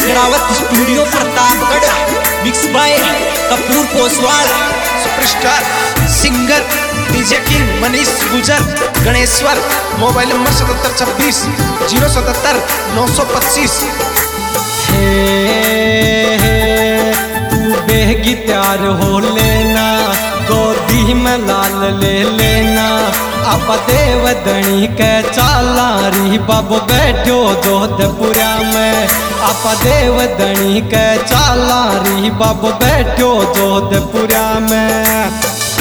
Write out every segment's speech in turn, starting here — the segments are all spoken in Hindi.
गणावत studio Pratapgarh. Mix by Kapoor Poswal. Superstar singer DJ king Manish Gujar Ganeshwar. Mobile number 7726 077 925। तू बेगी तैयार हो लेना, गोदी में लाल ले लेना। आप देव दणी के चाला री बाबू बैठो जोधपुरा में। आप देव दणी के चाला री बाबू बैठो जोधपुरा में।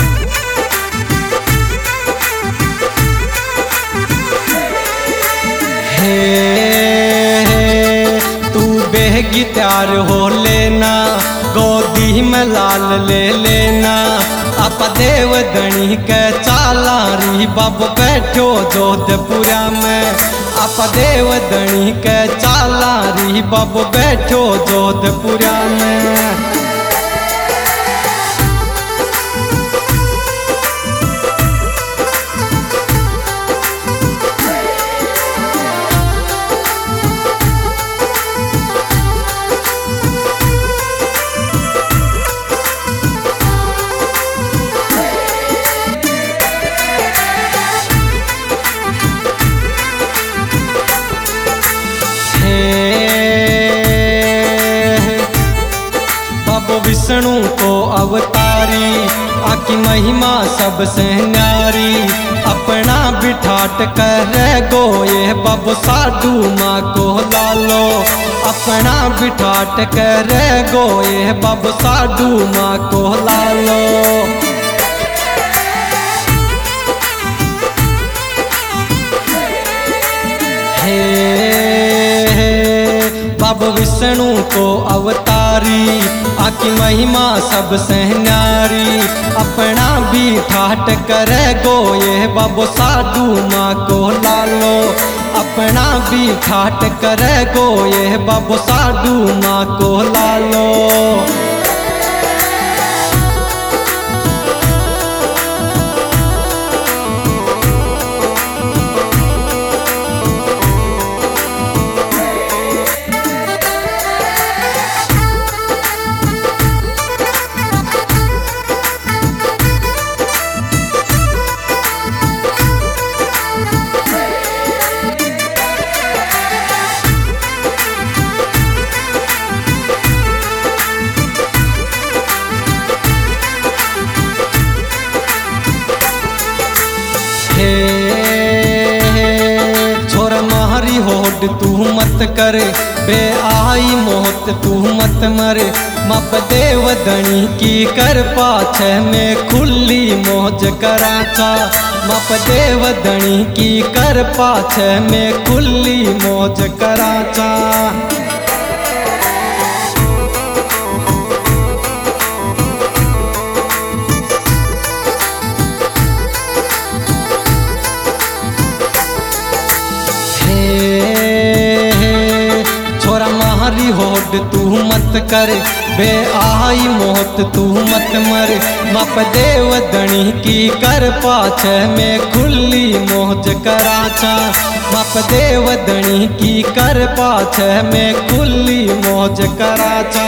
तू बेगी तैयार हो लेना, गोदी में लाल ले लेना। आप देव दणी के चाला री बाबू बैठो जोधपुरा में। आप देव दणी के चाला री बाबू बैठो जोधपुरा में। बाबू विष्णु को अवतारी, आकी महिमा सबसे न्यारी। अपना बिठाट कर गो ये बाबू साधु माँ को लालो। अपना बिठाट कर गो ये बाबू साधु माँ को लालो। बाबू विष्णु को अवतारी, आकी महिमा सबसे न्यारी। अपना भी ठाट कर गो ये बाबू साधु माँ को लालो। अपना भी ठाट कर गो ये बाबू साधु माँ को लालो। छोरा मारी होड तू मत कर, बे आई मौत तू मत मरे। मप देव दणी की कर पाछे में खुली मौज कराचा। मप देव दणी की कर पाछे में खुली मौज कराचा। छोरा मारी होड तू मत कर, बे आई मौत तू मत मर। मप देव दणी की कर पाछे में खुली मौज कराचा। मप देव दणी की कर पाछे में खुली मौज कराचा।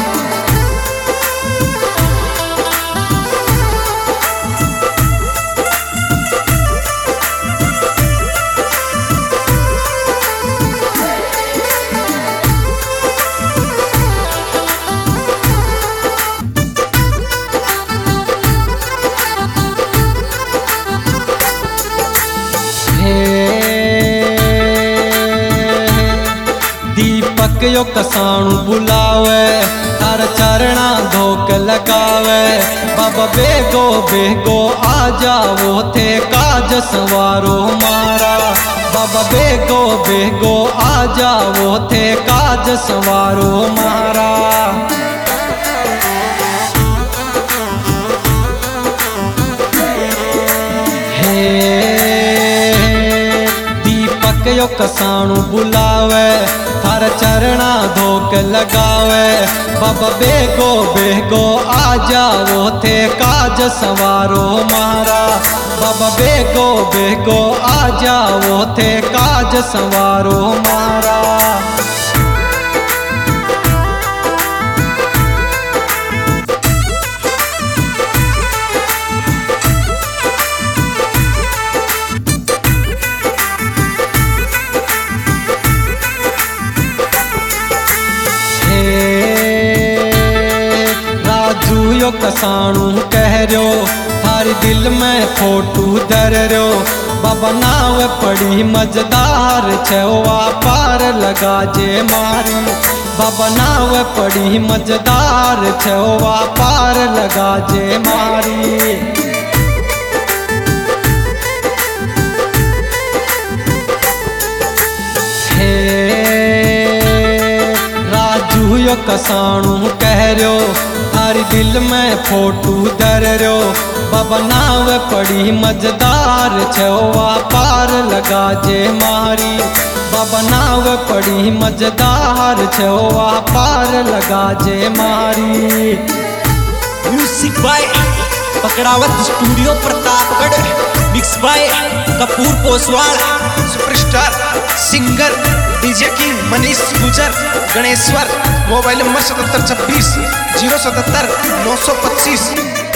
दीपक यो कसाणु बुलावे, तार चरणा धोक लगावे। बाबा बेगो बेगो आ जावो थे काज सवारो मारा। बाबा बेगो बेगो आ जावो थे काज सवारो मारा। दीपक यो कसाणु बुलावे, थार चरणा धोक लगावे। बाबा बेगो बेगो आ जावो थे काज सवारो मारा। बाबा बेगो बेगो आ जावो थे काज सवारो मारा। यो कसाणू कह रो थारी दिल में फोटू धर रो बाबा नाव पड़ी मजेदार छवा पार लगा जे मारी बाबा नाव पड़ी मजेदार छवा पार लगा जे मारी। राजू यो कसाणू कह रो थारी दिल में फोटू धर रो बाबा नाव पड़ी मजेदार छवा पार लगा जे मारी बाबा नाव पड़ी मजेदार छवा पार लगा जे मारी। Music by Pakdawat studio Pratapgarh, mix by Kapoor Poswal. Superstar singer DJ king Manish Gujar Ganeshwar. Mobile number 7726 077 925।